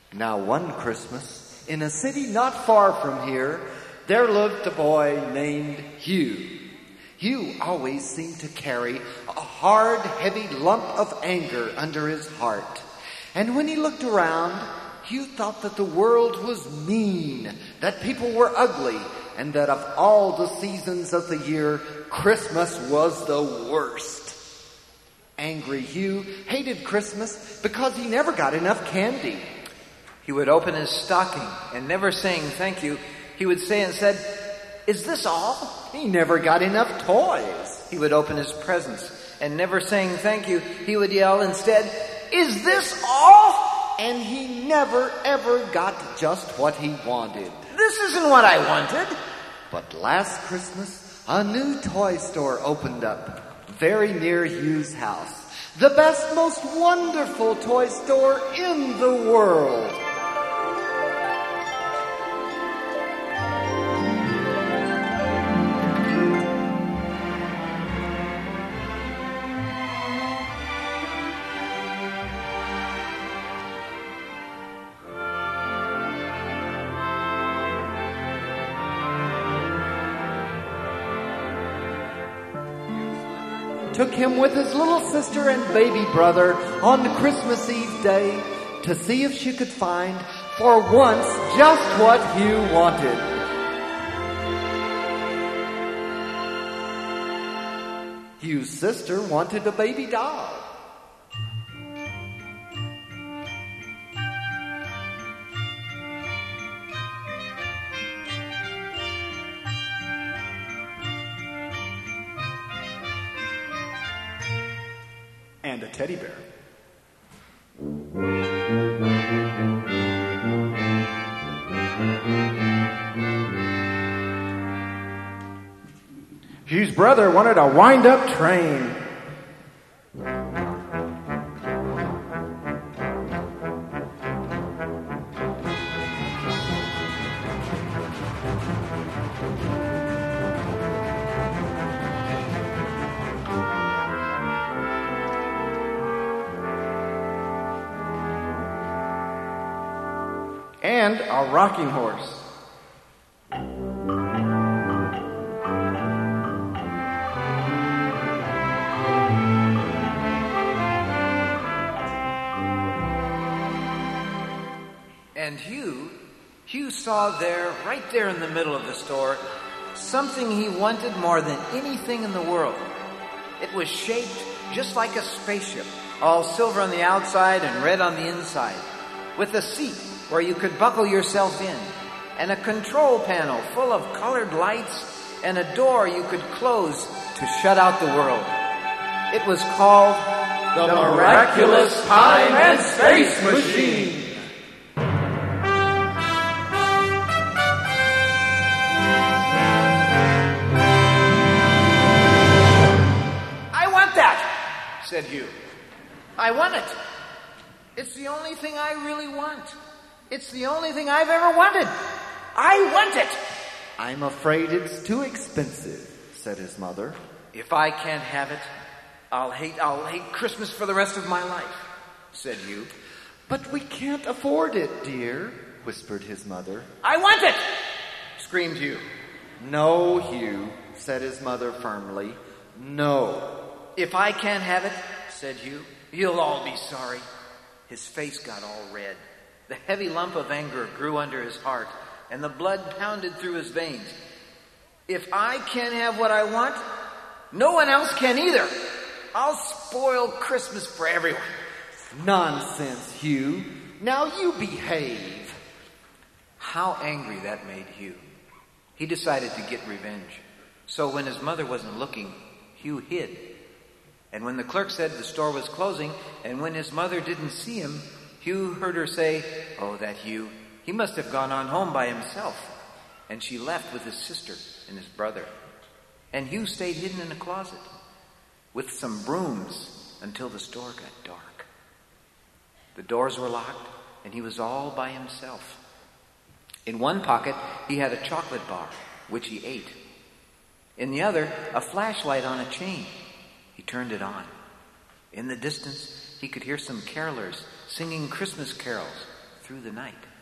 Now one Christmas, in a city not far from here, there lived a boy named Hugh. Hugh always seemed to carry a hard, heavy lump of anger under his heart. And when he looked around, Hugh thought that the world was mean, that people were ugly, and that of all the seasons of the year, Christmas was the worst. Angry Hugh hated Christmas because he never got enough candy. He would open his stocking, and never saying thank you, he would say instead, "Is this all?" He never got enough toys. He would open his presents, and never saying thank you, he would yell instead, "Is this all?" And he never, ever got just what he wanted. "This isn't what I wanted." But last Christmas, a new toy store opened up very near Hugh's house. The best, most wonderful toy store in the world. Took him with his little sister and baby brother on Christmas Eve day to see if she could find, for once, just what Hugh wanted. Hugh's sister wanted a baby doll. And a teddy bear. Hugh's brother wanted a wind-up train. And a rocking horse. And Hugh saw there, right there in the middle of the store, something he wanted more than anything in the world. It was shaped just like a spaceship, all silver on the outside and red on the inside, with a seat where you could buckle yourself in, and a control panel full of colored lights, and a door you could close to shut out the world. It was called The Miraculous Time and Space Machine. "I want that," said Hugh. "I want it. It's the only thing I really want. It's the only thing I've ever wanted. I want it." I'm afraid it's too expensive, said his mother. "If I can't have it, I'll hate Christmas for the rest of my life," said Hugh. But we can't afford it, dear, whispered his mother. "I want it!" screamed Hugh. No, Hugh, said his mother firmly. No. "If I can't have it," said Hugh, "you'll all be sorry." His face got all red. The heavy lump of anger grew under his heart, and the blood pounded through his veins. "If I can't have what I want, no one else can either. I'll spoil Christmas for everyone." Nonsense, Hugh. Now you behave. How angry that made Hugh. He decided to get revenge. So when his mother wasn't looking, Hugh hid. And when the clerk said the store was closing, and when his mother didn't see him, Hugh heard her say, "Oh, that Hugh. He must have gone on home by himself." And she left with his sister and his brother. And Hugh stayed hidden in a closet with some brooms until the store got dark. The doors were locked, and he was all by himself. In one pocket, he had a chocolate bar, which he ate. In the other, a flashlight on a chain. He turned it on. In the distance, he could hear some carolers singing Christmas carols through the night.